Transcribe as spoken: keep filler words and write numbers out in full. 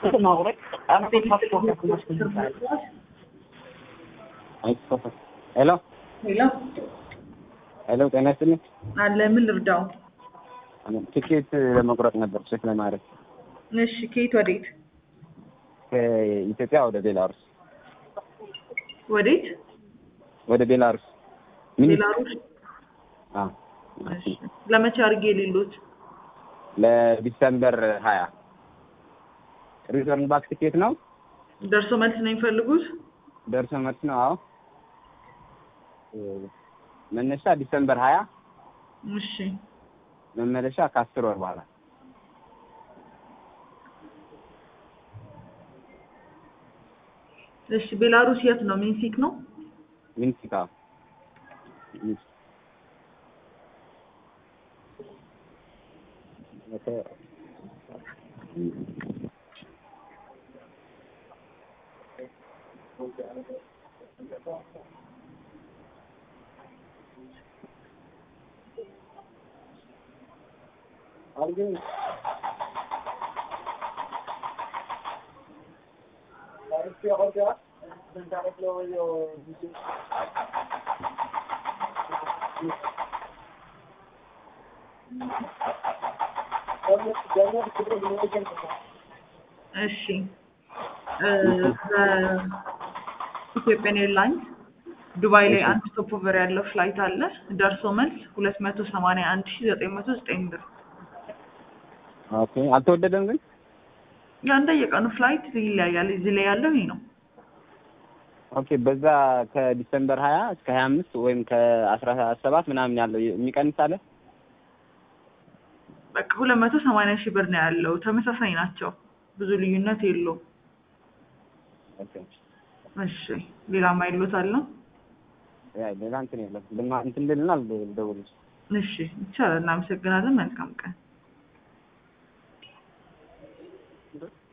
ሄሎ ሄሎ ሄሎ ጤና ይስጥልኝ። አለ ምን ልርዳው? ትኬት ለመቁረጥ ነበር ቼክ ለማድረግ። እሺ ከየት ወዴት? ከኢትዮጵያ ወደ ቤላሩስ። ወዴት? ወደ ቤላሩስ። ቤላሩስ? አዎ። እሺ ለመቼ አድርጌ ሌሎት? ለዲሰምበር ሀያ ሪተርን ባክ ትኬት ነው። ደርሶ መልስ ነው የሚፈልጉት? ደርሶ መልስ ነው። አዎ መነሻ ዲሰምበር ሀያ እሺ መመለሻ ከአስር ወር በኋላ። እሺ ቤላሩስ የት ነው? ሚንስክ ነው? ሚንስክ። አዎ Alguém Aí se eu olhar, tentar aquilo eu እሺ ኢትዮጵያን ኤርላይንስ ዱባይ ላይ አንድ ስቶፕ ኦቨር ያለው ፍላይት አለ። ደርሶ መልስ ሁለት መቶ ሰማንያ አንድ ሺህ ዘጠኝ መቶ ዘጠኝ ብር። ኦኬ አልተወደደም ግን ያንተ የቀኑ ፍላይት ይለያያል። እዚህ ላይ ያለው ይሄ ነው። ኦኬ በዛ ከዲሰምበር ሀያ እስከ ሀያ አምስት ወይም ከአስራ ሰባት ምናምን ያለው የሚቀንስ አለ። በቃ ሁለት መቶ ሰማንያ ሺህ ብር ነው ያለው። ተመሳሳይ ናቸው። ብዙ ልዩነት የለውም። ኦኬ እሺ ሌላ ማይሎት አለ? ያ ሌላ እንትን የለም። ለማ እንትን ልልናል ደውልሽ። እሺ ይቻላል። እናመሰግናለን። መልካም ቀን።